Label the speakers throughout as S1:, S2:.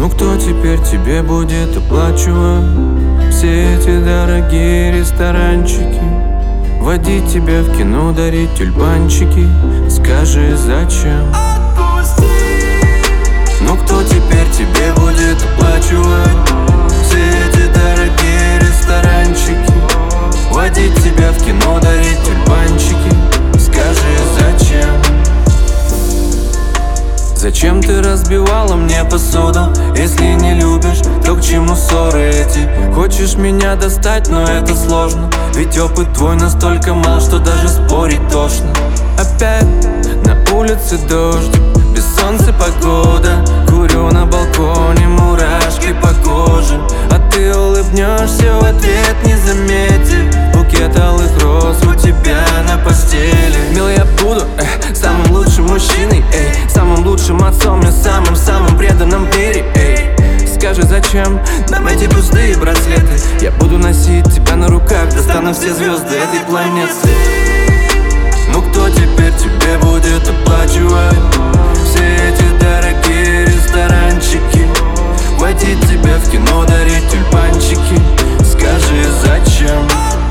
S1: Ну кто теперь тебе будет оплачивать все эти дорогие ресторанчики, водить тебя в кино, дарить тюльпанчики? Скажи, зачем? Ну кто теперь тебе будет оплачивать все эти дорогие ресторанчики, водить тебя в кино, дарить тюльпанчики? Скажи, зачем? Зачем ты разбивала мне посуду? Если не любишь, то к чему ссоры эти? Хочешь меня достать, но это сложно, ведь опыт твой настолько мал, что даже спорить тошно. Опять на улице дождик, без солнца погода, курю на балконе, мурашки по коже, а ты улыбнешься в ответ, не заметив букет алых роз у тебя на постели. Мил, я буду самым лучшим мужчиной, самым лучшим отцом и самым преданным в мире. Скажи, зачем нам эти пустые браслеты? Я буду носить тебя на руках, достану все звезды этой планеты. Ну кто теперь тебе будет оплачивать все эти дорогие ресторанчики, водить тебя в кино, дарить тюльпанчики? Скажи, зачем?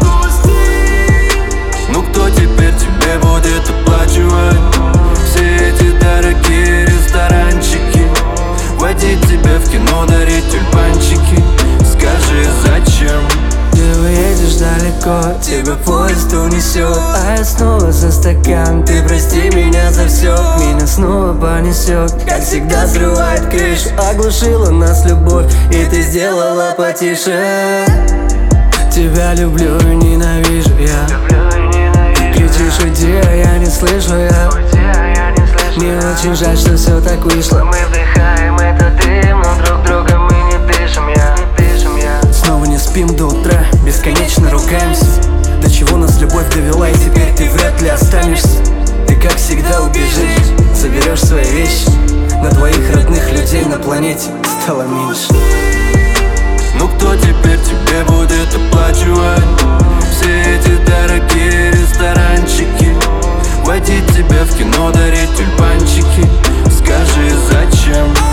S1: Ну кто теперь тебе будет оплачивать все эти дорогие ресторанчики, водить тебя в кино, дарить тюльпанчики? Скажи, зачем?
S2: Ты уедешь далеко, тебя поезд унесет, а я снова за стакан. Ты прости меня за все, меня снова понесет. Как всегда срывает крышу, оглушила нас любовь, и ты сделала потише. Тебя люблю и ненавижу я. Кричишь, уйди, а я не слышу я. Мне очень жаль, что все так вышло.
S3: Мы вдыхаем этот дым, но друг друга мы не дышим, я.
S2: Снова не спим до утра, бесконечно ругаемся. До чего нас любовь довела, и теперь ты вряд ли останешься. Ты как всегда убежишь, заберешь свои вещи, на твоих родных людей на планете стало меньше.
S1: Ну кто теперь тебе будет оплачивать все эти дорогие ресторанчики, водить тебя в кино, дарить тюльпанчики? Скажи, зачем?